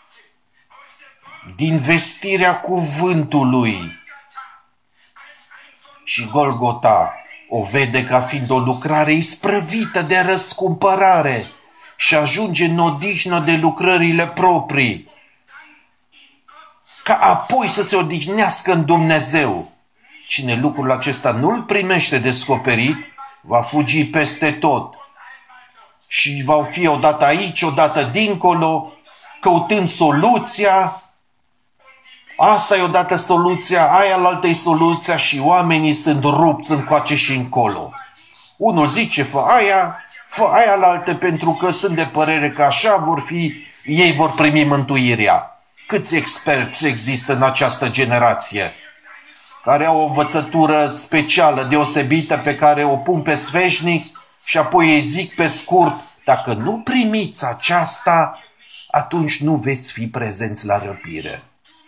din vestirea cuvântului și Golgota o vede ca fiind o lucrare isprăvită de răscumpărare și ajunge în odihnă de lucrările proprii, ca apoi să se odihnească în Dumnezeu. Cine lucrul acesta nu-l primește descoperit, va fugi peste tot și va fi odată aici, odată dincolo, căutând soluția. Asta e odată soluția, aia la altă e soluția și oamenii sunt rupți încoace și încolo. Unul zice, fă aia la altă, pentru că sunt de părere că așa vor fi, ei vor primi mântuirea. Câți experți există în această generație care au o învățătură specială, deosebită, pe care o pun pe sfeșnic și apoi îi zic pe scurt, dacă nu primiți aceasta, atunci nu veți fi prezenți la răpire.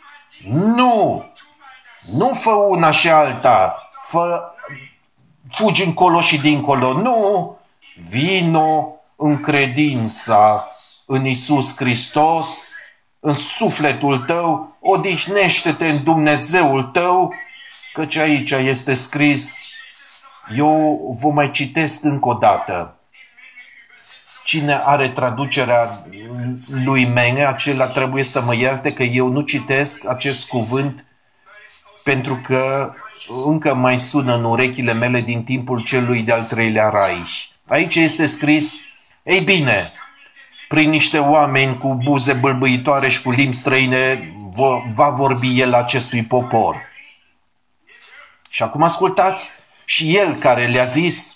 Nu fă una și alta, fugi încolo și dincolo, nu, vino în credința în Iisus Hristos, în sufletul tău, odihnește-te în Dumnezeul tău, căci aici este scris, eu vă mai citesc încă o dată. Cine are traducerea lui Menge, acela trebuie să mă ierte că eu nu citesc acest cuvânt pentru că încă mai sună în urechile mele din timpul celui de-al treilea Reich. Aici este scris, ei bine, prin niște oameni cu buze bâlbâitoare și cu limbi străine va vorbi el acestui popor. Și acum ascultați, și el care le-a zis,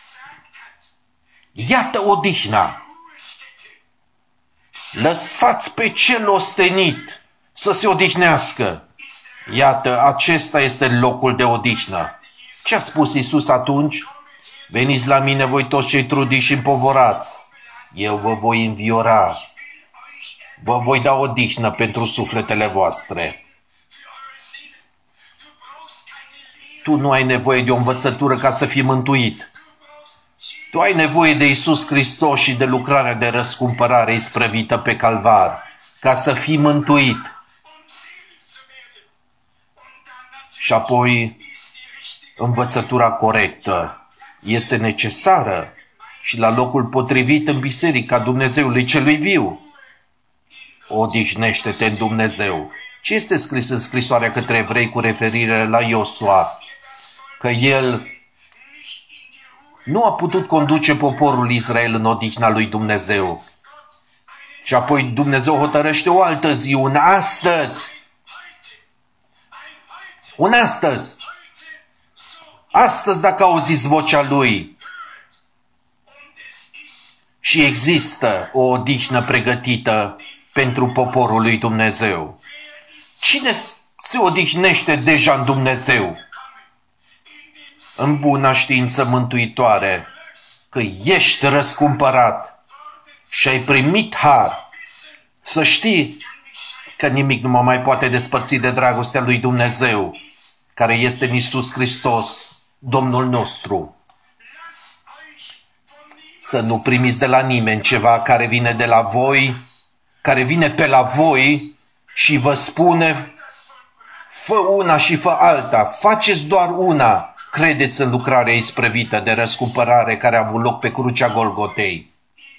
iată odihna, lăsați pe cel ostenit să se odihnească. Iată, acesta este locul de odihnă. Ce a spus Iisus atunci? Veniți la mine voi toți cei trudiți și împovorați, eu vă voi înviora, vă voi da odihnă pentru sufletele voastre. Tu nu ai nevoie de o învățătură ca să fii mântuit. Tu ai nevoie de Iisus Hristos și de lucrarea de răscumpărare isprăvită pe Calvar, ca să fii mântuit. Și apoi, învățătura corectă este necesară și la locul potrivit în Biserica Dumnezeului Celui Viu. Odihnește-te în Dumnezeu. Ce este scris în scrisoarea către evrei cu referire la Iosua? Că el nu a putut conduce poporul Israel în odihna lui Dumnezeu. Și apoi Dumnezeu hotărăște o altă zi, un astăzi. Un astăzi. Astăzi dacă auziți vocea lui. Și există o odihnă pregătită pentru poporul lui Dumnezeu. Cine se odihnește deja în Dumnezeu? În buna știință mântuitoare că ești răscumpărat și ai primit har, să știi că nimic nu mă mai poate despărți de dragostea lui Dumnezeu, care este în Iisus Hristos, Domnul nostru. Să nu primiți de la nimeni ceva care vine de la voi, care vine pe la voi și vă spune, fă una și fă alta, faceți doar una. Credeți în lucrarea isprăvită de răscumpărare care a avut loc pe crucea Golgotei.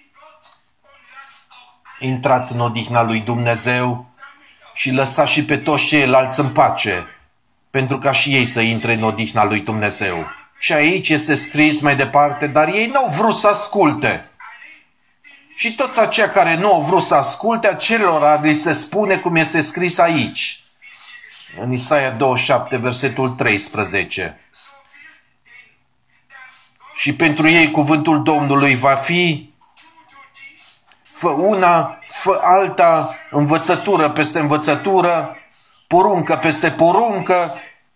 Intrați în odihna lui Dumnezeu și lăsați și pe toți ceilalți în pace, pentru ca și ei să intre în odihna lui Dumnezeu. Și aici este scris mai departe, dar ei nu au vrut să asculte. Și toți aceia care nu au vrut să asculte, acelora li se spune cum este scris aici. În Isaia 27, versetul 13. Și pentru ei cuvântul Domnului va fi: fă una, fă alta, învățătură peste învățătură, poruncă peste poruncă,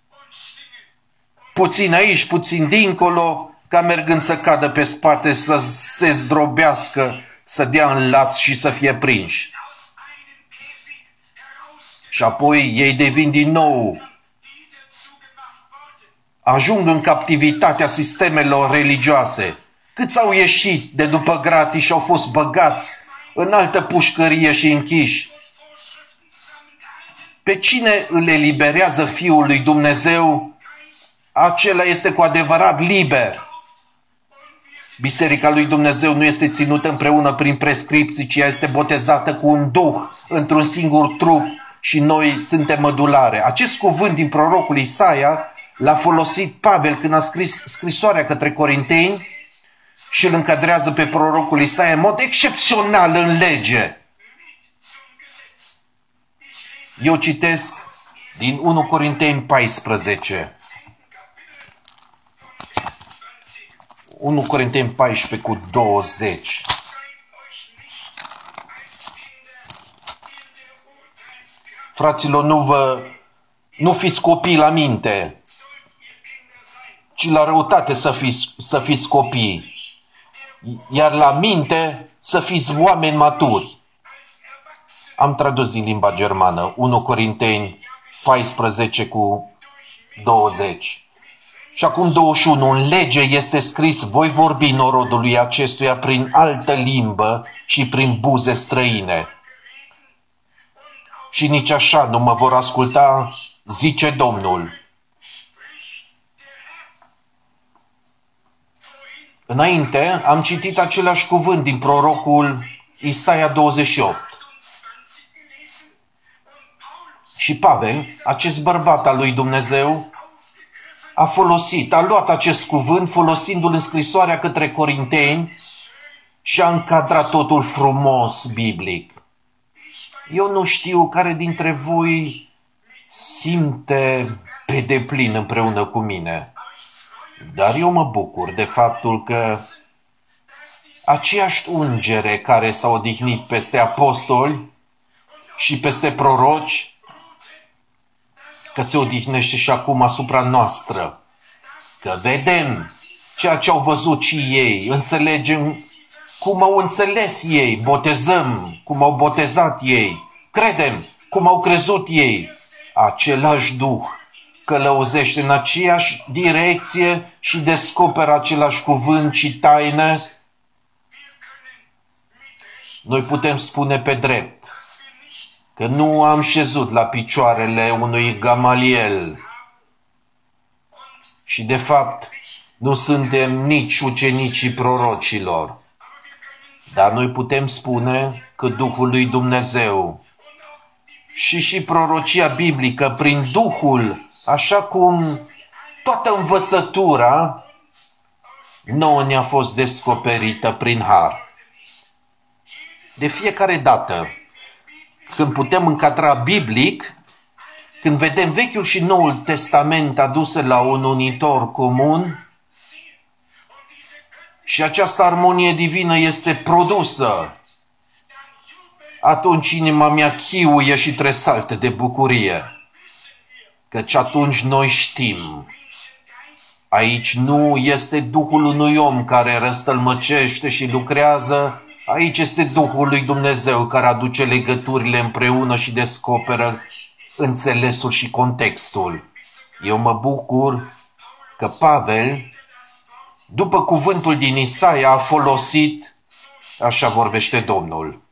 puțin aici, puțin dincolo, ca mergând să cadă pe spate, să se zdrobească, să dea în laț și să fie prinși. Și apoi ei devin din nou, ajung în captivitatea sistemelor religioase. Câți au ieșit de după gratii și au fost băgați în altă pușcărie și închiși? Pe cine îl eliberează Fiul lui Dumnezeu, acela este cu adevărat liber. Biserica lui Dumnezeu nu este ținută împreună prin prescripții, ci ea este botezată cu un duh într-un singur trup și noi suntem mădulare. Acest cuvânt din prorocul Isaia l-a folosit Pavel când a scris scrisoarea către Corinteni și îl încadrează pe prorocul Isaia în mod excepțional în lege. Eu citesc din 1 Corinteni 14. 1 Corinteni 14 cu 20. Fraților, nu fiți copii la minte, ci la răutate să fiți copii. Iar la minte să fiți oameni maturi. Am tradus din limba germană 1 Corinteni 14 cu 20. Și acum 21. În lege este scris: voi vorbi norodului acestuia prin altă limbă și prin buze străine. Și nici așa nu mă vor asculta, zice Domnul. Înainte am citit același cuvânt din prorocul Isaia 28. Și Pavel, acest bărbat al lui Dumnezeu, a luat acest cuvânt folosindu-l în scrisoarea către Corinteni și a încadrat totul frumos biblic. Eu nu știu care dintre voi simte pe deplin împreună cu mine, dar eu mă bucur de faptul că aceeași ungere care s-a odihnit peste apostoli și peste proroci, că se odihnește și acum asupra noastră. Că vedem ceea ce au văzut și ei, înțelegem cum au înțeles ei, botezăm cum au botezat ei, credem cum au crezut ei. Același Duh călăuzește în aceeași direcție și descoperă același cuvânt și taină. Noi putem spune pe drept că nu am șezut la picioarele unui Gamaliel și de fapt nu suntem nici ucenicii prorocilor. Dar noi putem spune că Duhul lui Dumnezeu și prorocia biblică prin Duhul, așa cum toată învățătura nouă ne-a fost descoperită prin har. De fiecare dată când putem încadra biblic, când vedem Vechiul și Noul Testament aduse la un unitor comun și această armonie divină este produsă, atunci inima mea chiuie și tresaltă de bucurie, căci atunci noi știm, aici nu este Duhul unui om care răstălmăcește și lucrează, aici este Duhul lui Dumnezeu care aduce legăturile împreună și descoperă înțelesul și contextul. Eu mă bucur că Pavel, după cuvântul din Isaia, a folosit: așa vorbește Domnul.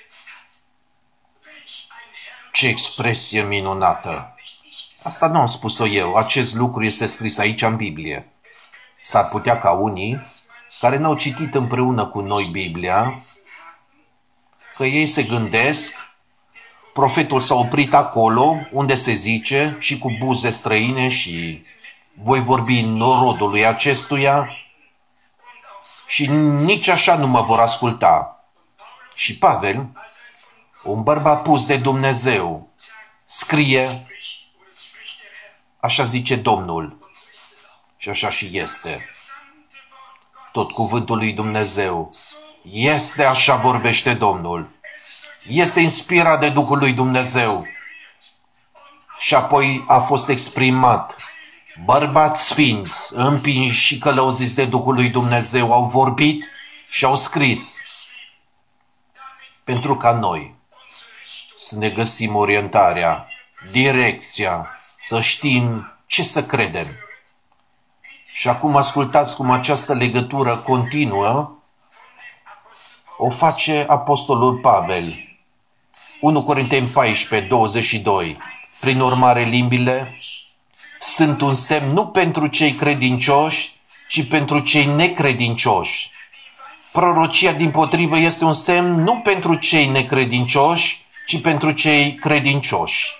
Ce expresie minunată! Asta nu am spus-o eu, acest lucru este scris aici în Biblie. S-ar putea ca unii care n-au citit împreună cu noi Biblia, că ei se gândesc, Profetul s-a oprit acolo unde se zice și cu buze străine și voi vorbi în norodului acestuia și nici așa nu mă vor asculta. Și Pavel, un bărbat pus de Dumnezeu, scrie, așa zice Domnul și așa și este. Tot cuvântul lui Dumnezeu este, așa vorbește Domnul. Este inspirat de Duhul lui Dumnezeu. Și apoi a fost exprimat. Bărbați sfinți, împinși și călăuziți de Duhul lui Dumnezeu, au vorbit și au scris. Pentru ca noi să ne găsim orientarea, direcția, să știm ce să credem. Și acum ascultați cum această legătură continuă o face Apostolul Pavel. 1 Corinteni 14, 22. Prin urmare, limbile sunt un semn nu pentru cei credincioși, ci pentru cei necredincioși. Prorocia, dimpotrivă, este un semn nu pentru cei necredincioși, ci pentru cei credincioși.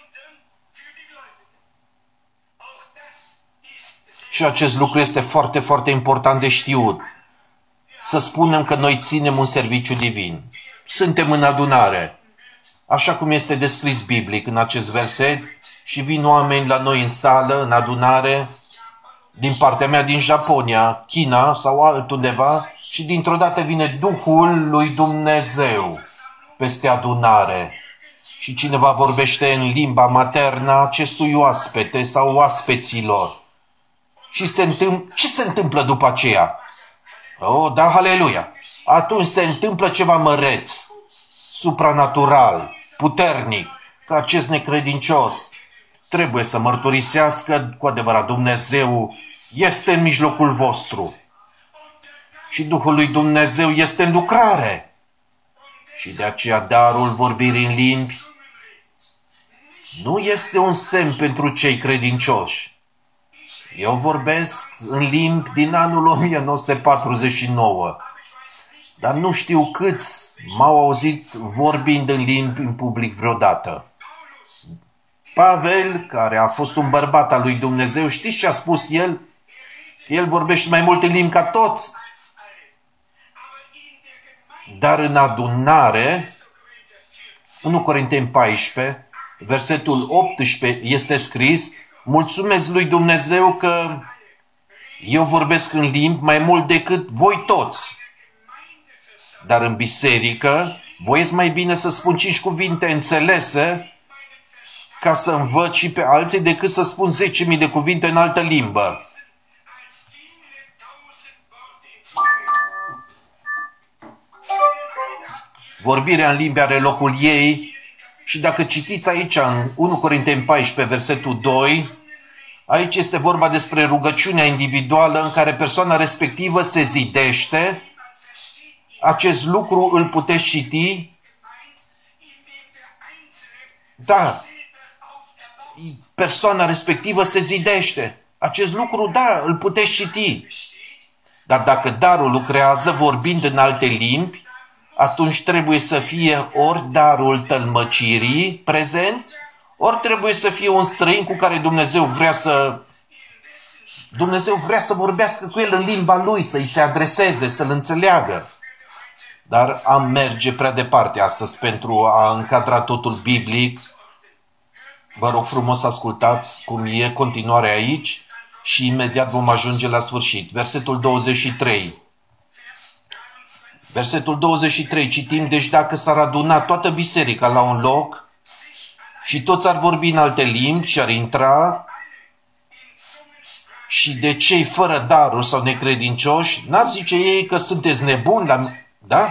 Și acest lucru este foarte, foarte important de știut. Să spunem că noi ținem un serviciu divin. Suntem în adunare, așa cum este descris biblic în acest verset, și vin oameni la noi în sală, în adunare, din partea mea din Japonia, China sau altundeva, și dintr-o dată vine Duhul lui Dumnezeu peste adunare. Și cineva vorbește în limba maternă acestui oaspete sau oaspeților. Și ce se întâmplă după aceea? Oh, da, haleluia! Atunci se întâmplă ceva măreț, supranatural, puternic, că acest necredincios trebuie să mărturisească cu adevărat Dumnezeu este în mijlocul vostru. Și Duhul lui Dumnezeu este în lucrare. Și de aceea darul vorbirii în limbi nu este un semn pentru cei credincioși. Eu vorbesc în limbi din anul 1949, dar nu știu câți m-au auzit vorbind în limbi în public vreodată. Pavel, care a fost un bărbat al lui Dumnezeu, știți ce a spus el? El vorbește mai multe limbi ca toți. Dar în adunare, 1 Corinteni 14, versetul 18, este scris: mulțumesc lui Dumnezeu că eu vorbesc în limbi mai mult decât voi toți. Dar în biserică, voiesc mai bine să spun 5 cuvinte înțelese ca să învăț și pe alții decât să spun 10.000 de cuvinte în altă limbă. Vorbirea în limbi are locul ei și dacă citiți aici în 1 Corinteni 14, versetul 2, aici este vorba despre rugăciunea individuală în care persoana respectivă se zidește. Acest lucru îl puteți citi. Da, persoana respectivă se zidește. Acest lucru, da, îl puteți citi. Dar dacă darul lucrează vorbind în alte limbi, atunci trebuie să fie ori darul tălmăcirii prezent, ori trebuie să fie un străin cu care Dumnezeu vrea să vorbească cu el în limba lui, să-i se adreseze, să-l înțeleagă. Dar am merge prea departe astăzi pentru a încadra totul biblic. Vă rog frumos să ascultați cum e continuarea aici și imediat vom ajunge la sfârșit. Versetul 23. Versetul 23 citim: deci dacă s-ar aduna toată biserica la un loc și toți ar vorbi în alte limbi și ar intra, și de cei fără daruri sau necredincioși, n-ar zice ei că sunteți nebuni? Da?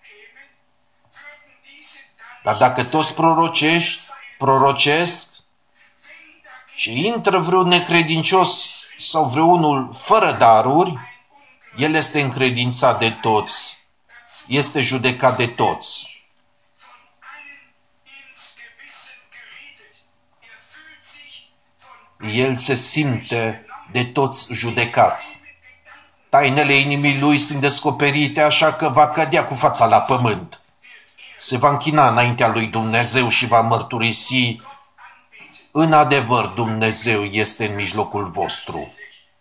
Dar dacă toți prorocesc și intră vreun necredincios sau vreunul fără daruri, el este încredințat de toți, este judecat de toți. El se simte de toți judecați. Tainele inimii lui sunt descoperite, așa că va cădea cu fața la pământ. se va închina înaintea lui Dumnezeu și va mărturisi: în adevăr, Dumnezeu este în mijlocul vostru.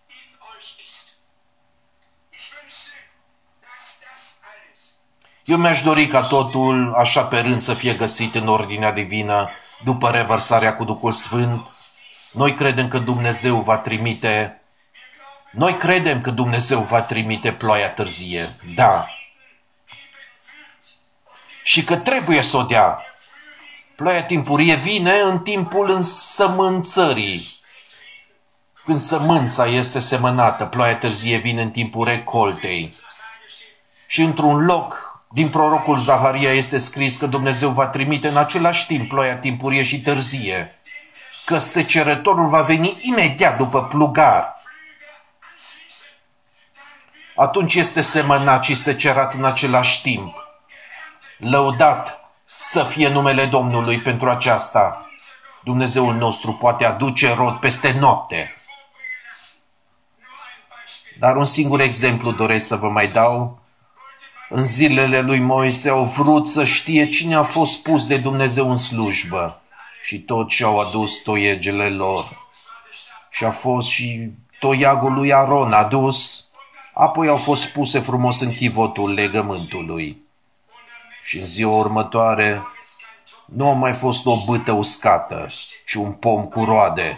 Eu mi-aș dori ca totul, așa pe rând, să fie găsit în ordinea divină, după revărsarea cu Duhul Sfânt. Noi credem că Dumnezeu va trimite ploaia târzie. Da. Și că trebuie să o dea. Ploaia timpurie vine în timpul însămânțării. Când sămânța este semănată, ploaia târzie vine în timpul recoltei. Și într-un loc din prorocul Zaharia este scris că Dumnezeu va trimite în același timp ploaia timpurie și târzie, că secerătorul va veni imediat după plugar. Atunci este semănat și secerat în același timp. Lăudat să fie numele Domnului pentru aceasta. Dumnezeul nostru poate aduce rod peste noapte. Dar un singur exemplu doresc să vă mai dau. În zilele lui Moise au vrut să știe cine a fost pus de Dumnezeu în slujbă și tot și-au adus toiegele lor. Și a fost și toiagul lui Aron adus, apoi au fost puse frumos în chivotul legământului. Și în ziua următoare nu a mai fost o bâtă uscată, ci un pom cu roade.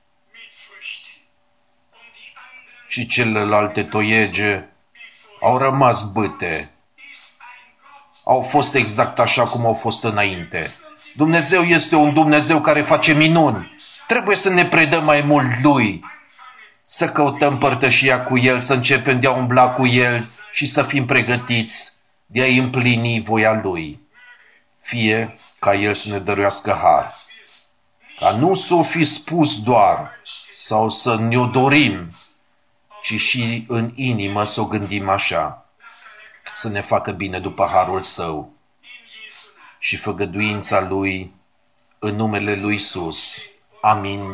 Și celelalte toiege au rămas bâte. Au fost exact așa cum au fost înainte. Dumnezeu este un Dumnezeu care face minuni. Trebuie să ne predăm mai mult Lui, să căutăm părtășia cu El, să începem de a umbla cu El și să fim pregătiți de a împlini voia Lui. Fie ca El să ne dăruiască har. Ca nu să o fi spus doar sau să ne-o dorim, ci și în inimă să o gândim așa. Să ne facă bine după harul Său și făgăduința Lui în numele Lui Iisus. Amin.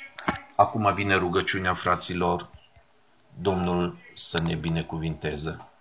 Acum vine rugăciunea fraților. Domnul să ne binecuvinteze.